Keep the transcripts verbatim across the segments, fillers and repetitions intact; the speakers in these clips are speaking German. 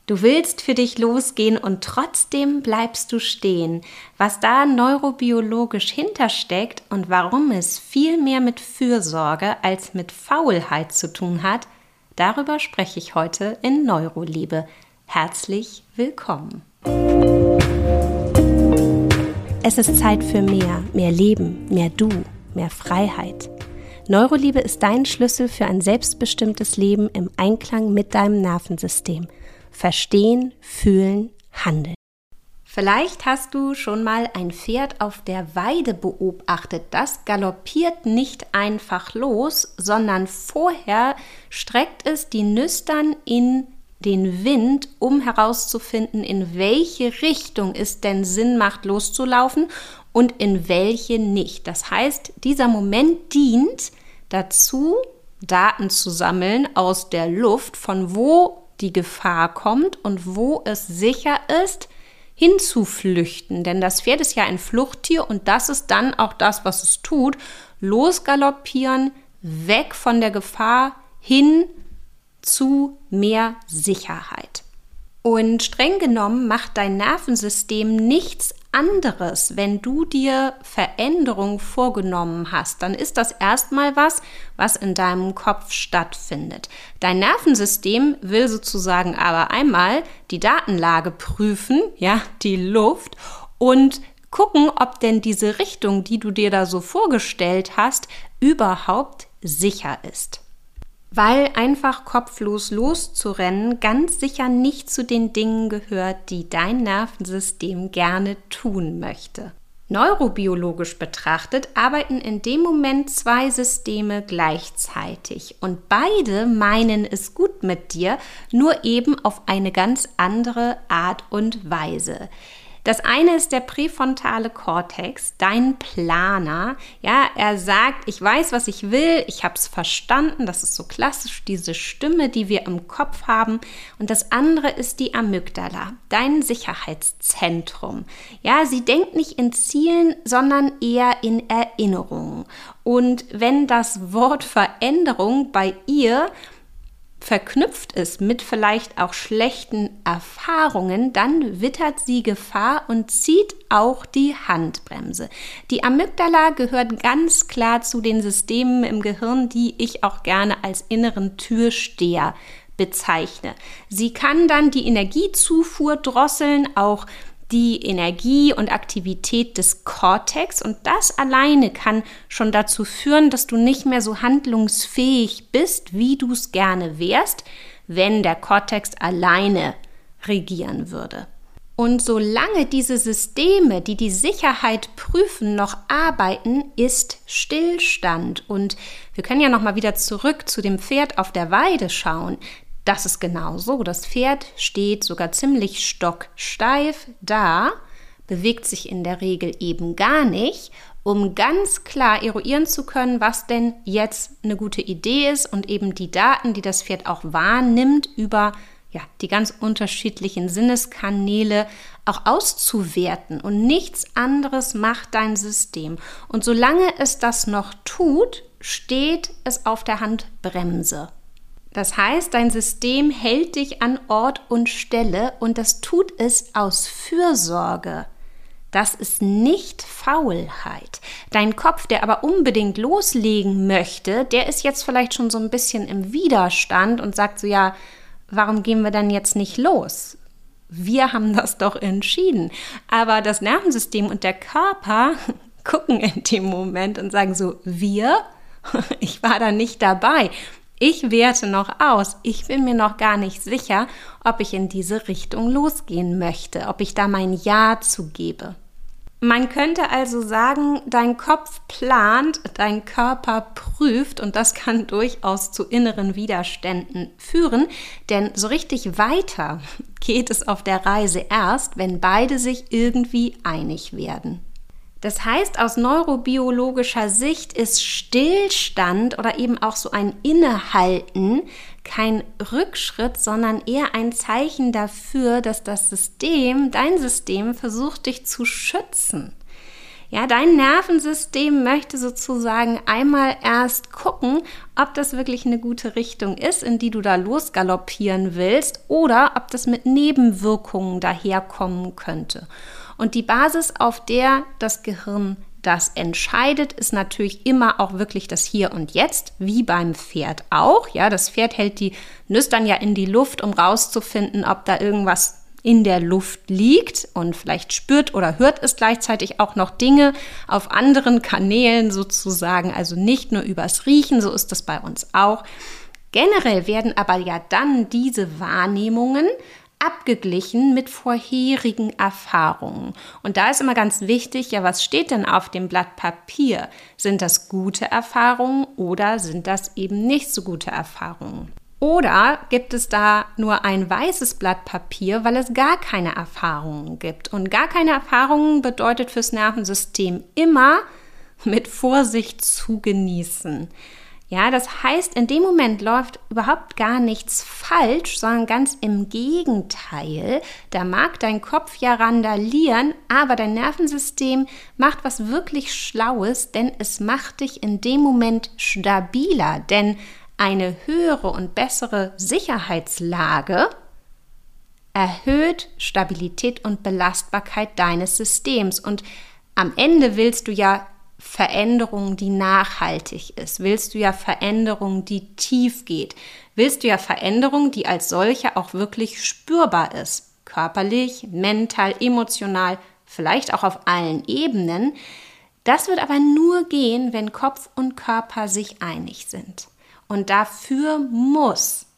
Du willst für dich losgehen und trotzdem bleibst du stehen. Was da neurobiologisch hintersteckt und warum es viel mehr mit Fürsorge als mit Faulheit zu tun hat, darüber spreche ich heute in Neuroliebe. Herzlich willkommen. Es ist Zeit für mehr, mehr Leben, mehr Du, mehr Freiheit. Neuroliebe ist dein Schlüssel für ein selbstbestimmtes Leben im Einklang mit deinem Nervensystem. Verstehen, fühlen, handeln. Vielleicht hast du schon mal ein Pferd auf der Weide beobachtet. Das galoppiert nicht einfach los, sondern vorher streckt es die Nüstern in den Wind, um herauszufinden, in welche Richtung es denn Sinn macht, loszulaufen und in welche nicht. Das heißt, dieser Moment dient dazu, Daten zu sammeln aus der Luft, von wo die Gefahr kommt und wo es sicher ist, hinzuflüchten. Denn das Pferd ist ja ein Fluchttier und das ist dann auch das, was es tut. Losgaloppieren, weg von der Gefahr, hin zu mehr Sicherheit. Und streng genommen macht dein Nervensystem nichts anderes, wenn du dir Veränderungen vorgenommen hast. Dann ist das erstmal was, was in deinem Kopf stattfindet. Dein Nervensystem will sozusagen aber einmal die Datenlage prüfen, ja, die Luft, und gucken, ob denn diese Richtung, die du dir da so vorgestellt hast, überhaupt sicher ist. Weil einfach kopflos loszurennen ganz sicher nicht zu den Dingen gehört, die dein Nervensystem gerne tun möchte. Neurobiologisch betrachtet arbeiten in dem Moment zwei Systeme gleichzeitig und beide meinen es gut mit dir, nur eben auf eine ganz andere Art und Weise. Das eine ist der präfrontale Kortex, dein Planer. Ja, er sagt, ich weiß, was ich will, ich habe es verstanden. Das ist so klassisch, diese Stimme, die wir im Kopf haben. Und das andere ist die Amygdala, dein Sicherheitszentrum. Ja, sie denkt nicht in Zielen, sondern eher in Erinnerungen. Und wenn das Wort Veränderung bei ihr verknüpft ist mit vielleicht auch schlechten Erfahrungen, dann wittert sie Gefahr und zieht auch die Handbremse. Die Amygdala gehört ganz klar zu den Systemen im Gehirn, die ich auch gerne als inneren Türsteher bezeichne. Sie kann dann die Energiezufuhr drosseln, auch die Energie und Aktivität des Kortex, und das alleine kann schon dazu führen, dass du nicht mehr so handlungsfähig bist, wie du es gerne wärst, wenn der Kortex alleine regieren würde. Und solange diese Systeme, die die Sicherheit prüfen, noch arbeiten, ist Stillstand. Und wir können ja noch mal wieder zurück zu dem Pferd auf der Weide schauen. Das ist genau so. Das Pferd steht sogar ziemlich stocksteif da, bewegt sich in der Regel eben gar nicht, um ganz klar eruieren zu können, was denn jetzt eine gute Idee ist und eben die Daten, die das Pferd auch wahrnimmt, über ja, die ganz unterschiedlichen Sinneskanäle auch auszuwerten. Und nichts anderes macht dein System. Und solange es das noch tut, steht es auf der Handbremse. Das heißt, dein System hält dich an Ort und Stelle und das tut es aus Fürsorge. Das ist nicht Faulheit. Dein Kopf, der aber unbedingt loslegen möchte, der ist jetzt vielleicht schon so ein bisschen im Widerstand und sagt so, ja, warum gehen wir dann jetzt nicht los? Wir haben das doch entschieden. Aber das Nervensystem und der Körper gucken in dem Moment und sagen so, wir? Ich war da nicht dabei. Ich werte noch aus. Ich bin mir noch gar nicht sicher, ob ich in diese Richtung losgehen möchte, ob ich da mein Ja zugebe. Man könnte also sagen, dein Kopf plant, dein Körper prüft und das kann durchaus zu inneren Widerständen führen, denn so richtig weiter geht es auf der Reise erst, wenn beide sich irgendwie einig werden. Das heißt, aus neurobiologischer Sicht ist Stillstand oder eben auch so ein Innehalten kein Rückschritt, sondern eher ein Zeichen dafür, dass das System, dein System, versucht, dich zu schützen. Ja, dein Nervensystem möchte sozusagen einmal erst gucken, ob das wirklich eine gute Richtung ist, in die du da losgaloppieren willst, oder ob das mit Nebenwirkungen daherkommen könnte. Und die Basis, auf der das Gehirn das entscheidet, ist natürlich immer auch wirklich das Hier und Jetzt, wie beim Pferd auch. Ja, das Pferd hält die Nüstern ja in die Luft, um rauszufinden, ob da irgendwas in der Luft liegt, und vielleicht spürt oder hört es gleichzeitig auch noch Dinge auf anderen Kanälen sozusagen, also nicht nur übers Riechen, so ist das bei uns auch. Generell werden aber ja dann diese Wahrnehmungen abgeglichen mit vorherigen Erfahrungen. Und da ist immer ganz wichtig, ja, was steht denn auf dem Blatt Papier? Sind das gute Erfahrungen oder sind das eben nicht so gute Erfahrungen? Oder gibt es da nur ein weißes Blatt Papier, weil es gar keine Erfahrungen gibt? Und gar keine Erfahrungen bedeutet fürs Nervensystem immer mit Vorsicht zu genießen. Ja, das heißt, in dem Moment läuft überhaupt gar nichts falsch, sondern ganz im Gegenteil. Da mag dein Kopf ja randalieren, aber dein Nervensystem macht was wirklich Schlaues, denn es macht dich in dem Moment stabiler. Denn eine höhere und bessere Sicherheitslage erhöht Stabilität und Belastbarkeit deines Systems. Und am Ende willst du ja Veränderung, die nachhaltig ist. Willst du ja Veränderung, die tief geht. Willst du ja Veränderung, die als solche auch wirklich spürbar ist. Körperlich, mental, emotional, vielleicht auch auf allen Ebenen. Das wird aber nur gehen, wenn Kopf und Körper sich einig sind. Und dafür muss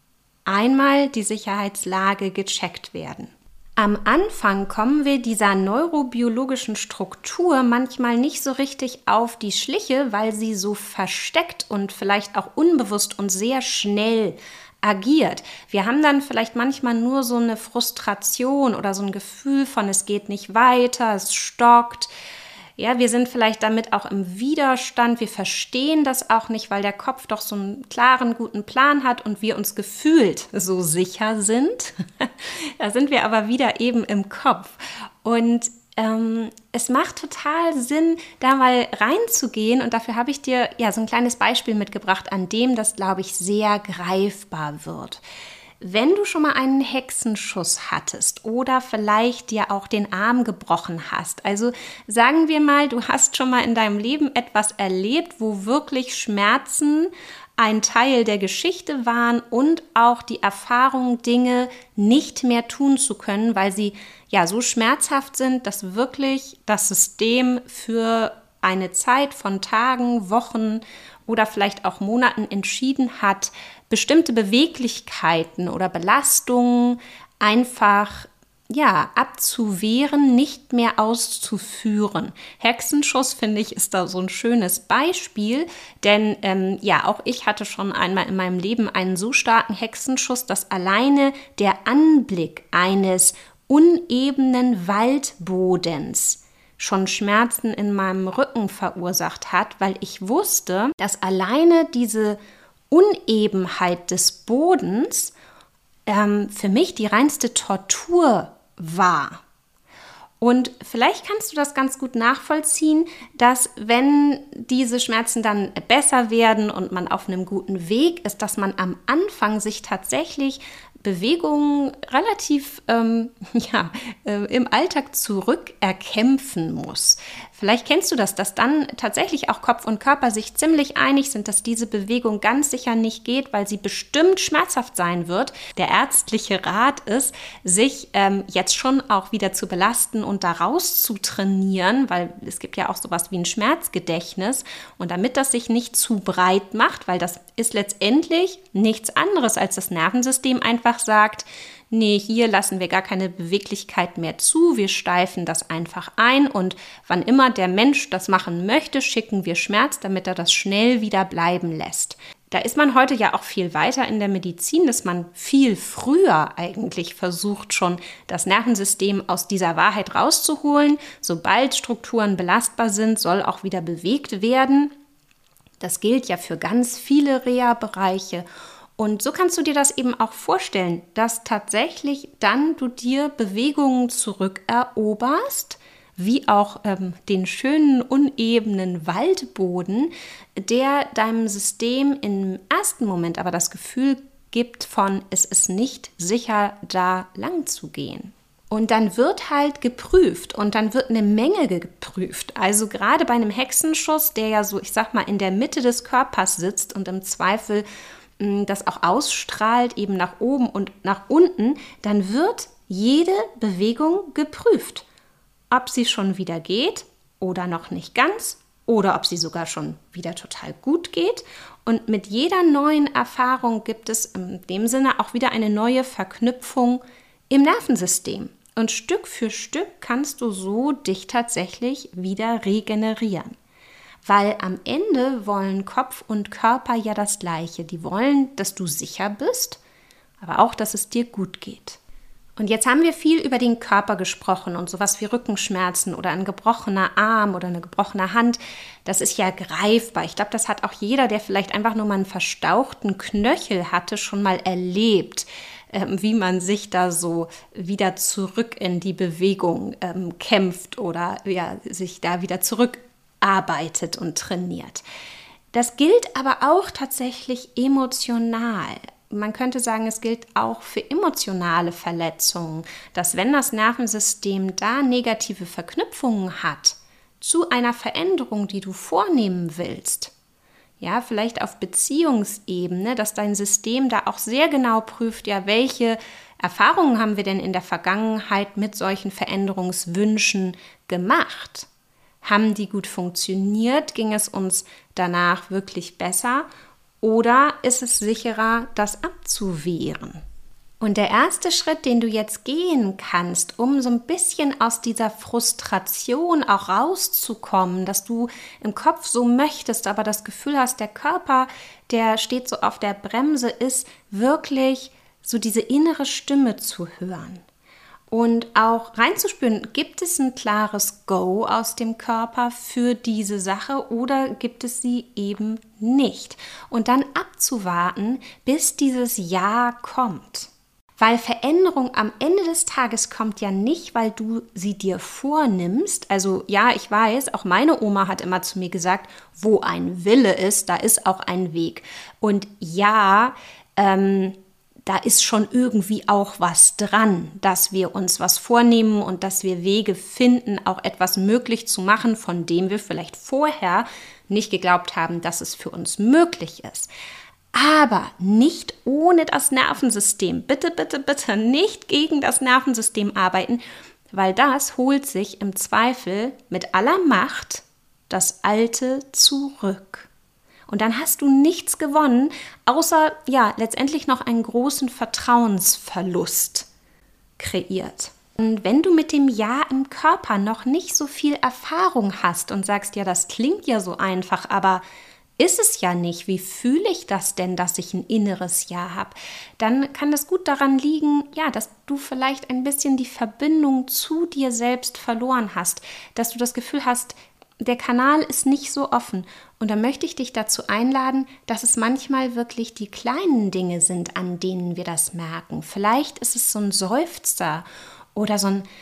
einmal die Sicherheitslage gecheckt werden. Am Anfang kommen wir dieser neurobiologischen Struktur manchmal nicht so richtig auf die Schliche, weil sie so versteckt und vielleicht auch unbewusst und sehr schnell agiert. Wir haben dann vielleicht manchmal nur so eine Frustration oder so ein Gefühl von, es geht nicht weiter, es stockt. Ja, wir sind vielleicht damit auch im Widerstand, wir verstehen das auch nicht, weil der Kopf doch so einen klaren, guten Plan hat und wir uns gefühlt so sicher sind. Da sind wir aber wieder eben im Kopf. Und ähm, es macht total Sinn, da mal reinzugehen, und dafür habe ich dir ja so ein kleines Beispiel mitgebracht, an dem das, glaube ich, sehr greifbar wird. Wenn du schon mal einen Hexenschuss hattest oder vielleicht dir auch den Arm gebrochen hast, also sagen wir mal, du hast schon mal in deinem Leben etwas erlebt, wo wirklich Schmerzen ein Teil der Geschichte waren und auch die Erfahrung, Dinge nicht mehr tun zu können, weil sie ja so schmerzhaft sind, dass wirklich das System für eine Zeit von Tagen, Wochen oder vielleicht auch Monaten entschieden hat, bestimmte Beweglichkeiten oder Belastungen einfach ja, abzuwehren, nicht mehr auszuführen. Hexenschuss, finde ich, ist da so ein schönes Beispiel, denn ähm, ja, auch ich hatte schon einmal in meinem Leben einen so starken Hexenschuss, dass alleine der Anblick eines unebenen Waldbodens schon Schmerzen in meinem Rücken verursacht hat, weil ich wusste, dass alleine diese Unebenheit des Bodens ähm, für mich die reinste Tortur war. Und vielleicht kannst du das ganz gut nachvollziehen, dass wenn diese Schmerzen dann besser werden und man auf einem guten Weg ist, dass man am Anfang sich tatsächlich Bewegungen relativ ähm, ja, äh, im Alltag zurückerkämpfen muss. Vielleicht kennst du das, dass dann tatsächlich auch Kopf und Körper sich ziemlich einig sind, dass diese Bewegung ganz sicher nicht geht, weil sie bestimmt schmerzhaft sein wird. Der ärztliche Rat ist, sich ähm, jetzt schon auch wieder zu belasten und daraus zu trainieren, weil es gibt ja auch sowas wie ein Schmerzgedächtnis. Und damit das sich nicht zu breit macht, weil das ist letztendlich nichts anderes als das Nervensystem einfach sagt, nee, hier lassen wir gar keine Beweglichkeit mehr zu, wir steifen das einfach ein und wann immer der Mensch das machen möchte, schicken wir Schmerz, damit er das schnell wieder bleiben lässt. Da ist man heute ja auch viel weiter in der Medizin, dass man viel früher eigentlich versucht, schon das Nervensystem aus dieser Wahrheit rauszuholen. Sobald Strukturen belastbar sind, soll auch wieder bewegt werden. Das gilt ja für ganz viele Reha-Bereiche. Und so kannst du dir das eben auch vorstellen, dass tatsächlich dann du dir Bewegungen zurückeroberst, wie auch ähm, den schönen, unebenen Waldboden, der deinem System im ersten Moment aber das Gefühl gibt von, es ist nicht sicher, da lang zu gehen. Und dann wird halt geprüft und dann wird eine Menge geprüft. Also gerade bei einem Hexenschuss, der ja so, ich sag mal, in der Mitte des Körpers sitzt und im Zweifel mh, das auch ausstrahlt, eben nach oben und nach unten, dann wird jede Bewegung geprüft. Ob sie schon wieder geht oder noch nicht ganz oder ob sie sogar schon wieder total gut geht. Und mit jeder neuen Erfahrung gibt es in dem Sinne auch wieder eine neue Verknüpfung im Nervensystem. Und Stück für Stück kannst du so dich tatsächlich wieder regenerieren. Weil am Ende wollen Kopf und Körper ja das Gleiche. Die wollen, dass du sicher bist, aber auch, dass es dir gut geht. Und jetzt haben wir viel über den Körper gesprochen und sowas wie Rückenschmerzen oder ein gebrochener Arm oder eine gebrochene Hand, das ist ja greifbar. Ich glaube, das hat auch jeder, der vielleicht einfach nur mal einen verstauchten Knöchel hatte, schon mal erlebt, ähm, wie man sich da so wieder zurück in die Bewegung ähm, kämpft oder ja, sich da wieder zurückarbeitet und trainiert. Das gilt aber auch tatsächlich emotional. Man könnte sagen, es gilt auch für emotionale Verletzungen, dass wenn das Nervensystem da negative Verknüpfungen hat zu einer Veränderung, die du vornehmen willst, ja, vielleicht auf Beziehungsebene, dass dein System da auch sehr genau prüft, ja, welche Erfahrungen haben wir denn in der Vergangenheit mit solchen Veränderungswünschen gemacht? Haben die gut funktioniert? Ging es uns danach wirklich besser? Oder ist es sicherer, das abzuwehren? Und der erste Schritt, den du jetzt gehen kannst, um so ein bisschen aus dieser Frustration auch rauszukommen, dass du im Kopf so möchtest, aber das Gefühl hast, der Körper, der steht so auf der Bremse, ist wirklich so diese innere Stimme zu hören. Und auch reinzuspüren, gibt es ein klares Go aus dem Körper für diese Sache oder gibt es sie eben nicht? Und dann abzuwarten, bis dieses Ja kommt. Weil Veränderung am Ende des Tages kommt ja nicht, weil du sie dir vornimmst. Also ja, ich weiß, auch meine Oma hat immer zu mir gesagt, wo ein Wille ist, da ist auch ein Weg. Und ja, ähm, da ist schon irgendwie auch was dran, dass wir uns was vornehmen und dass wir Wege finden, auch etwas möglich zu machen, von dem wir vielleicht vorher nicht geglaubt haben, dass es für uns möglich ist. Aber nicht ohne das Nervensystem. Bitte, bitte, bitte nicht gegen das Nervensystem arbeiten, weil das holt sich im Zweifel mit aller Macht das Alte zurück. Und dann hast du nichts gewonnen, außer ja letztendlich noch einen großen Vertrauensverlust kreiert. Und wenn du mit dem Ja im Körper noch nicht so viel Erfahrung hast und sagst, ja, das klingt ja so einfach, aber ist es ja nicht, wie fühle ich das denn, dass ich ein inneres Ja habe, dann kann das gut daran liegen, ja, dass du vielleicht ein bisschen die Verbindung zu dir selbst verloren hast, dass du das Gefühl hast, der Kanal ist nicht so offen. Und da möchte ich dich dazu einladen, dass es manchmal wirklich die kleinen Dinge sind, an denen wir das merken. Vielleicht ist es so ein Seufzer oder so ein,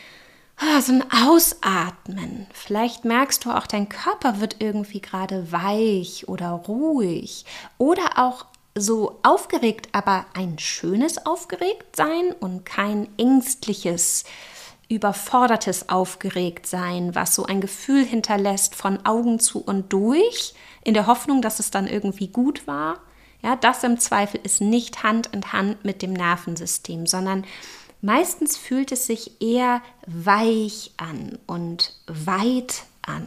so ein Ausatmen. Vielleicht merkst du auch, dein Körper wird irgendwie gerade weich oder ruhig. Oder auch so aufgeregt, aber ein schönes Aufgeregtsein und kein ängstliches, überfordertes Aufgeregtsein, was so ein Gefühl hinterlässt von Augen zu und durch, in der Hoffnung, dass es dann irgendwie gut war. Ja, das im Zweifel ist nicht Hand in Hand mit dem Nervensystem, sondern meistens fühlt es sich eher weich an und weit an.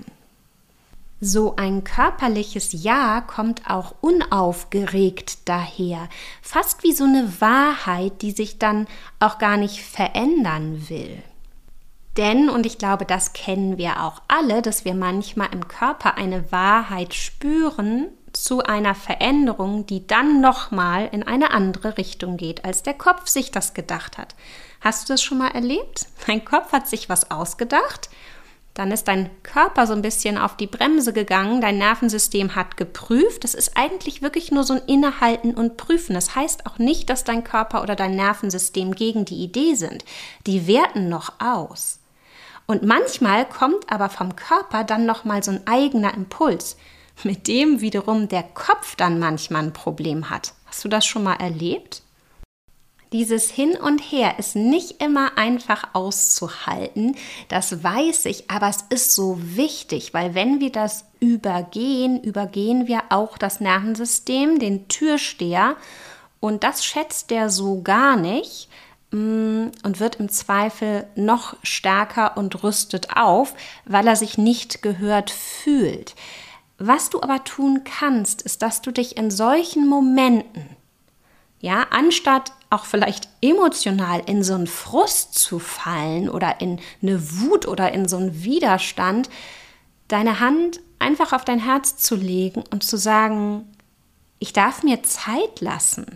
So ein körperliches Ja kommt auch unaufgeregt daher, fast wie so eine Wahrheit, die sich dann auch gar nicht verändern will. Denn, und ich glaube, das kennen wir auch alle, dass wir manchmal im Körper eine Wahrheit spüren zu einer Veränderung, die dann nochmal in eine andere Richtung geht, als der Kopf sich das gedacht hat. Hast du das schon mal erlebt? Dein Kopf hat sich was ausgedacht, dann ist dein Körper so ein bisschen auf die Bremse gegangen, dein Nervensystem hat geprüft. Das ist eigentlich wirklich nur so ein Innehalten und Prüfen. Das heißt auch nicht, dass dein Körper oder dein Nervensystem gegen die Idee sind. Die werten noch aus. Und manchmal kommt aber vom Körper dann nochmal so ein eigener Impuls, mit dem wiederum der Kopf dann manchmal ein Problem hat. Hast du das schon mal erlebt? Dieses Hin und Her ist nicht immer einfach auszuhalten, das weiß ich, aber es ist so wichtig, weil wenn wir das übergehen, übergehen wir auch das Nervensystem, den Türsteher, und das schätzt der so gar nicht und wird im Zweifel noch stärker und rüstet auf, weil er sich nicht gehört fühlt. Was du aber tun kannst, ist, dass du dich in solchen Momenten, ja, anstatt auch vielleicht emotional in so einen Frust zu fallen oder in eine Wut oder in so einen Widerstand, deine Hand einfach auf dein Herz zu legen und zu sagen, ich darf mir Zeit lassen.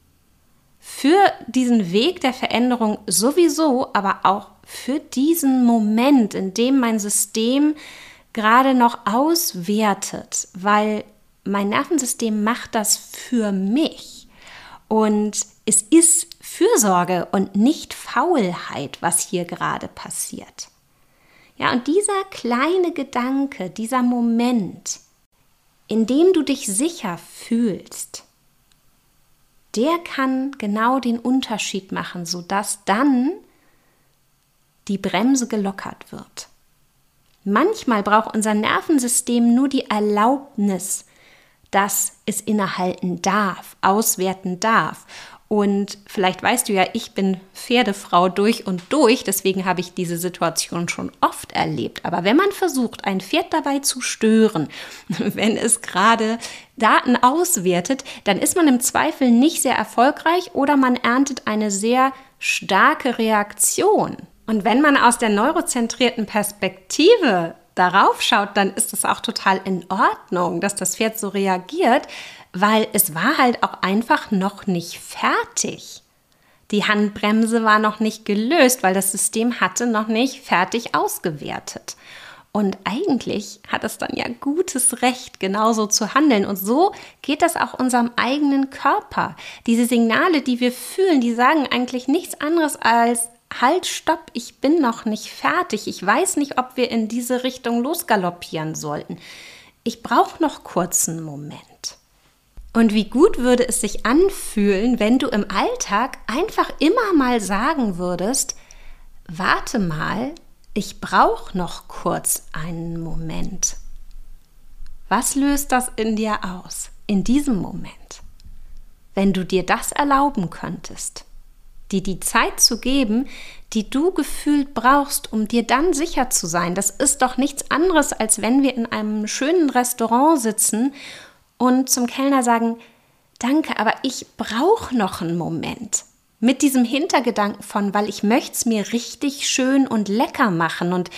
Für diesen Weg der Veränderung sowieso, aber auch für diesen Moment, in dem mein System gerade noch auswertet, weil mein Nervensystem macht das für mich. Und es ist Fürsorge und nicht Faulheit, was hier gerade passiert. Ja, und dieser kleine Gedanke, dieser Moment, in dem du dich sicher fühlst, der kann genau den Unterschied machen, sodass dann die Bremse gelockert wird. Manchmal braucht unser Nervensystem nur die Erlaubnis, dass es innehalten darf, auswerten darf. Und vielleicht weißt du ja, ich bin Pferdefrau durch und durch, deswegen habe ich diese Situation schon oft erlebt. Aber wenn man versucht, ein Pferd dabei zu stören, wenn es gerade Daten auswertet, dann ist man im Zweifel nicht sehr erfolgreich oder man erntet eine sehr starke Reaktion. Und wenn man aus der neurozentrierten Perspektive darauf schaut, dann ist es auch total in Ordnung, dass das Pferd so reagiert, weil es war halt auch einfach noch nicht fertig. Die Handbremse war noch nicht gelöst, weil das System hatte noch nicht fertig ausgewertet. Und eigentlich hat es dann ja gutes Recht, genauso zu handeln. Und so geht das auch unserem eigenen Körper. Diese Signale, die wir fühlen, die sagen eigentlich nichts anderes als: Halt, stopp, ich bin noch nicht fertig. Ich weiß nicht, ob wir in diese Richtung losgaloppieren sollten. Ich brauche noch kurz einen Moment. Und wie gut würde es sich anfühlen, wenn du im Alltag einfach immer mal sagen würdest: Warte mal, ich brauche noch kurz einen Moment. Was löst das in dir aus, in diesem Moment? Wenn du dir das erlauben könntest, dir die Zeit zu geben, die du gefühlt brauchst, um dir dann sicher zu sein. Das ist doch nichts anderes, als wenn wir in einem schönen Restaurant sitzen und zum Kellner sagen: Danke, aber ich brauche noch einen Moment. Mit diesem Hintergedanken von, weil ich möchte es mir richtig schön und lecker machen. Und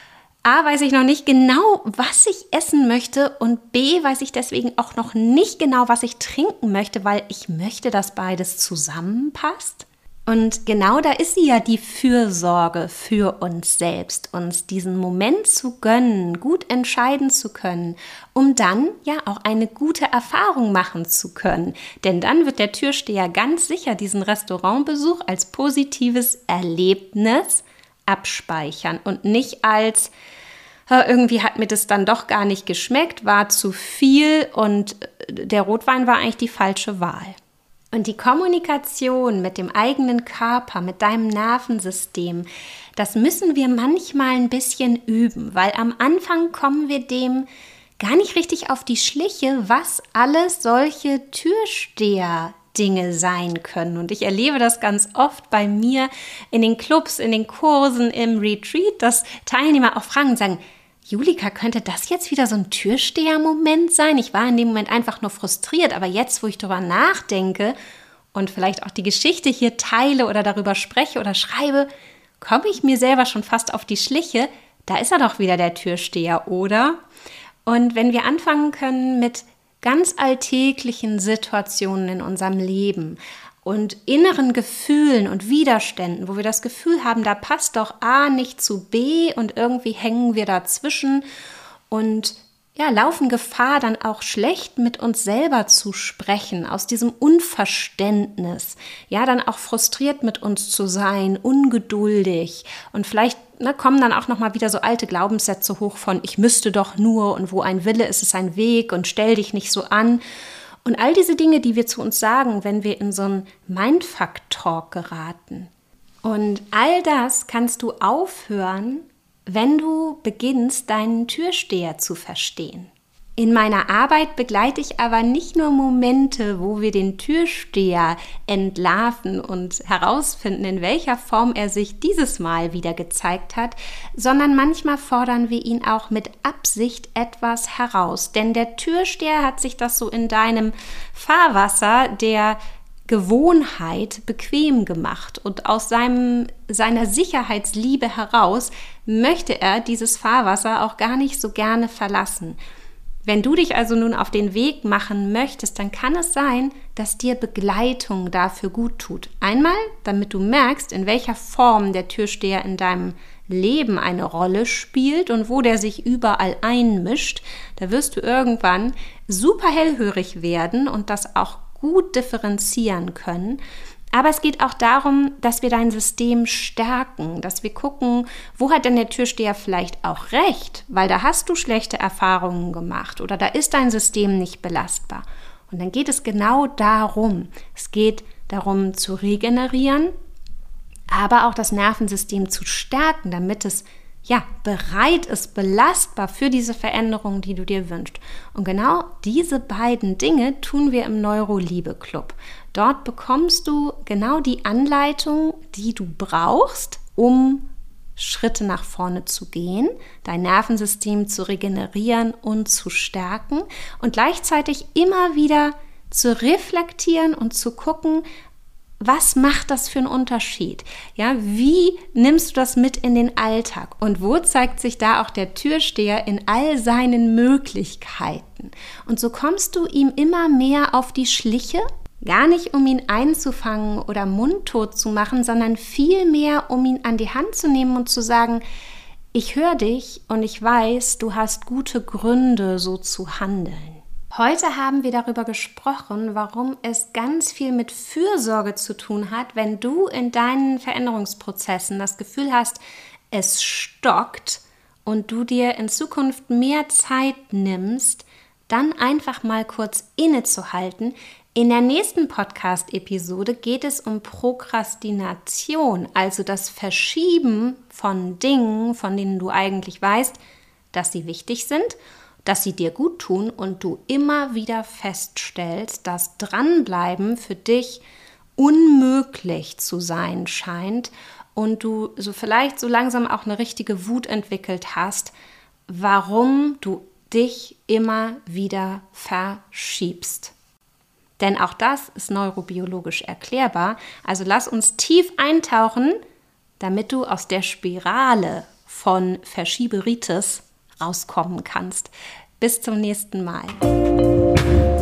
A, weiß ich noch nicht genau, was ich essen möchte, und B, weiß ich deswegen auch noch nicht genau, was ich trinken möchte, weil ich möchte, dass beides zusammenpasst. Und genau da ist sie ja, die Fürsorge für uns selbst, uns diesen Moment zu gönnen, gut entscheiden zu können, um dann ja auch eine gute Erfahrung machen zu können. Denn dann wird der Türsteher ganz sicher diesen Restaurantbesuch als positives Erlebnis abspeichern und nicht als: Irgendwie hat mir das dann doch gar nicht geschmeckt, war zu viel und der Rotwein war eigentlich die falsche Wahl. Und die Kommunikation mit dem eigenen Körper, mit deinem Nervensystem, das müssen wir manchmal ein bisschen üben, weil am Anfang kommen wir dem gar nicht richtig auf die Schliche, was alles solche Türsteher-Dinge sein können. Und ich erlebe das ganz oft bei mir in den Clubs, in den Kursen, im Retreat, dass Teilnehmer auch fragen und sagen: Julika, könnte das jetzt wieder so ein Türsteher-Moment sein? Ich war in dem Moment einfach nur frustriert, aber jetzt, wo ich darüber nachdenke und vielleicht auch die Geschichte hier teile oder darüber spreche oder schreibe, komme ich mir selber schon fast auf die Schliche. Da ist er doch wieder, der Türsteher, oder? Und wenn wir anfangen können mit ganz alltäglichen Situationen in unserem Leben und inneren Gefühlen und Widerständen, wo wir das Gefühl haben, da passt doch A nicht zu B und irgendwie hängen wir dazwischen und ja, laufen Gefahr, dann auch schlecht mit uns selber zu sprechen, aus diesem Unverständnis, ja, dann auch frustriert mit uns zu sein, ungeduldig und vielleicht ne, kommen dann auch nochmal wieder so alte Glaubenssätze hoch von ich müsste doch nur und wo ein Wille ist, ist ein Weg und stell dich nicht so an. Und all diese Dinge, die wir zu uns sagen, wenn wir in so einen Mindfuck-Talk geraten. Und all das kannst du aufhören, wenn du beginnst, deinen Türsteher zu verstehen. In meiner Arbeit begleite ich aber nicht nur Momente, wo wir den Türsteher entlarven und herausfinden, in welcher Form er sich dieses Mal wieder gezeigt hat, sondern manchmal fordern wir ihn auch mit Absicht etwas heraus. Denn der Türsteher hat sich das so in deinem Fahrwasser der Gewohnheit bequem gemacht und aus seinem, seiner Sicherheitsliebe heraus möchte er dieses Fahrwasser auch gar nicht so gerne verlassen. Wenn du dich also nun auf den Weg machen möchtest, dann kann es sein, dass dir Begleitung dafür gut tut. Einmal, damit du merkst, in welcher Form der Türsteher in deinem Leben eine Rolle spielt und wo der sich überall einmischt. Da wirst du irgendwann super hellhörig werden und das auch gut differenzieren können. Aber es geht auch darum, dass wir dein System stärken, dass wir gucken, wo hat denn der Türsteher vielleicht auch recht, weil da hast du schlechte Erfahrungen gemacht oder da ist dein System nicht belastbar. Und dann geht es genau darum. Es geht darum zu regenerieren, aber auch das Nervensystem zu stärken, damit es ja, bereit ist, belastbar für diese Veränderung, die du dir wünschst. Und genau diese beiden Dinge tun wir im Neuroliebe-Club. Dort bekommst du genau die Anleitung, die du brauchst, um Schritte nach vorne zu gehen, dein Nervensystem zu regenerieren und zu stärken und gleichzeitig immer wieder zu reflektieren und zu gucken, was macht das für einen Unterschied? Ja, wie nimmst du das mit in den Alltag? Und wo zeigt sich da auch der Türsteher in all seinen Möglichkeiten? Und so kommst du ihm immer mehr auf die Schliche, gar nicht um ihn einzufangen oder mundtot zu machen, sondern vielmehr um ihn an die Hand zu nehmen und zu sagen, ich höre dich und ich weiß, du hast gute Gründe, so zu handeln. Heute haben wir darüber gesprochen, warum es ganz viel mit Fürsorge zu tun hat, wenn du in deinen Veränderungsprozessen das Gefühl hast, es stockt und du dir in Zukunft mehr Zeit nimmst, dann einfach mal kurz innezuhalten. In der nächsten Podcast-Episode geht es um Prokrastination, also das Verschieben von Dingen, von denen du eigentlich weißt, dass sie wichtig sind, dass sie dir gut tun und du immer wieder feststellst, dass Dranbleiben für dich unmöglich zu sein scheint und du so vielleicht so langsam auch eine richtige Wut entwickelt hast, warum du dich immer wieder verschiebst. Denn auch das ist neurobiologisch erklärbar. Also lass uns tief eintauchen, damit du aus der Spirale von Verschieberitis rauskommen kannst. Bis zum nächsten Mal.